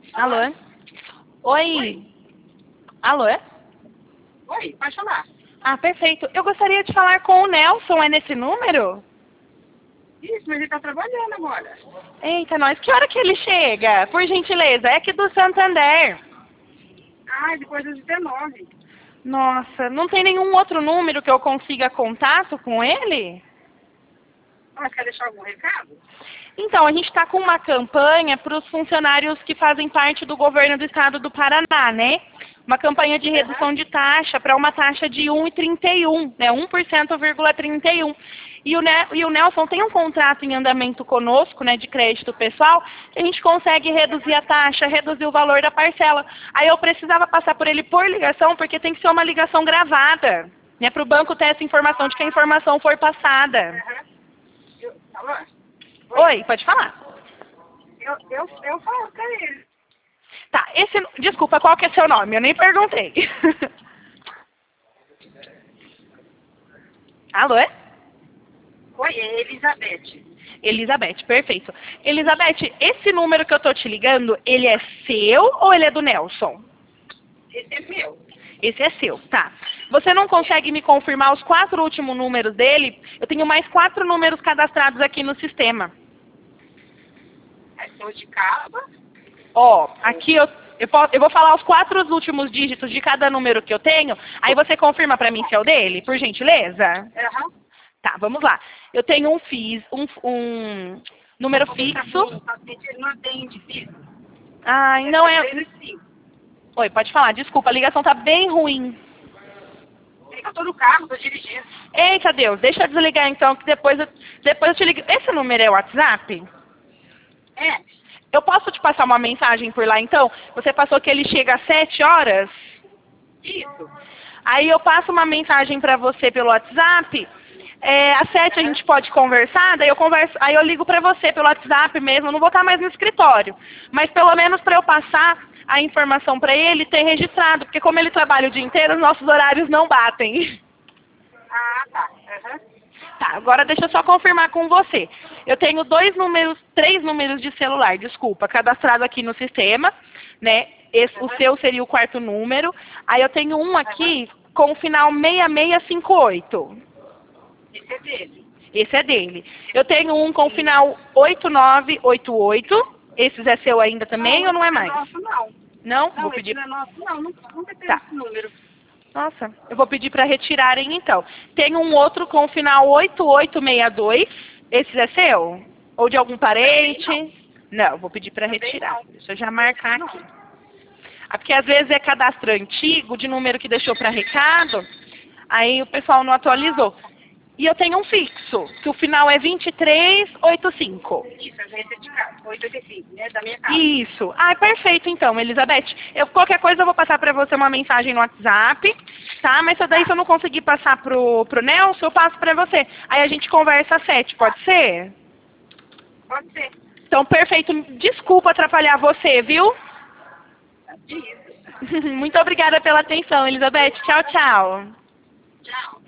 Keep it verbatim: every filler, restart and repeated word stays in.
Alô? Oi? Oi? Alô? Oi, pode falar. Ah, perfeito. Eu gostaria de falar com o Nelson, é nesse número? Isso, mas ele tá trabalhando agora. Eita, nós, que hora que ele chega? Por gentileza, é aqui do Santander. Ah, depois das dezenove. Nossa, não tem nenhum outro número que eu consiga contato com ele? Ah, quer deixar algum recado? Então, a gente está com uma campanha para os funcionários que fazem parte do governo do estado do Paraná, né? Uma campanha de redução de taxa para uma taxa de um vírgula trinta e um, né? um por cento, vírgula trinta e um. E o, Ne e o Nelson tem um contrato em andamento conosco, né, de crédito pessoal, que a gente consegue reduzir a taxa, reduzir o valor da parcela. Aí eu precisava passar por ele por ligação, porque tem que ser uma ligação gravada, né, para o banco ter essa informação de que a informação foi passada. Aham. Eu, alô? Oi, pode falar. Eu, eu, eu falo pra ele. Tá, esse... Desculpa, qual que é seu nome? Eu nem perguntei. Alô? Oi, é Elizabeth. Elizabeth, perfeito. Elizabeth, esse número que eu tô te ligando, ele é seu ou ele é do Nelson? Esse é meu. Esse é seu, tá. Você não consegue me confirmar os quatro últimos números dele? Eu tenho mais quatro números cadastrados aqui no sistema. É sou de Caba. Ó, aqui eu, eu, posso, eu vou falar os quatro últimos dígitos de cada número que eu tenho, aí você confirma pra mim se é o dele, por gentileza? Aham. Tá, vamos lá. Eu tenho um FIS, um, um número fixo. Ele não atende fixo. Ai, não é... três e cinco. Oi, pode falar, desculpa, a ligação tá bem ruim. É que eu tô no carro, tô dirigindo. Eita Deus, deixa eu desligar então, que depois eu, depois eu te ligo. Esse número é o WhatsApp? É. Eu posso te passar uma mensagem por lá então? Você passou que ele chega às sete horas? Isso. Aí eu passo uma mensagem pra você pelo WhatsApp. É, às sete a gente pode conversar, daí eu converso, aí eu ligo pra você pelo WhatsApp mesmo, eu não vou estar mais no escritório. Mas pelo menos pra eu passar a informação pra ele ter registrado, porque como ele trabalha o dia inteiro, os nossos horários não batem. Ah, tá. Aham. Tá, agora deixa eu só confirmar com você. Eu tenho dois números, três números de celular, desculpa, cadastrado aqui no sistema, né? Esse, o seu seria o quarto número. Aí eu tenho um aqui com o final seis seis cinco oito. Esse é dele. Esse é dele. Eu tenho um com o final oito nove oito oito. Esse é seu ainda também ou não é mais? Não, nosso não. Não? Não, Vou esse pedir. não é nosso não. Nunca, nunca teve Tá. esse número. Nossa, eu vou pedir para retirarem então. Tem um outro com o final oito oito seis dois. Esse é seu? Ou de algum parente? Não, vou pedir para retirar. não. Deixa eu já marcar aqui. Ah, porque às vezes é cadastro antigo, de número que deixou para recado, aí o pessoal não atualizou. E eu tenho um fixo, que o final é dois três oito cinco. Isso, a agência de casa. oito oito cinco, né? Da minha casa. Isso. Ah, perfeito então, Elizabeth. Eu, qualquer coisa eu vou passar para você uma mensagem no WhatsApp, tá? Mas só daí se eu não conseguir passar pro, pro Nelson, eu passo para você. Aí a gente conversa às sete, pode ser? Pode ser. Então, perfeito. Desculpa atrapalhar você, viu? Isso. Muito obrigada pela atenção, Elizabeth. Tchau, tchau. Tchau.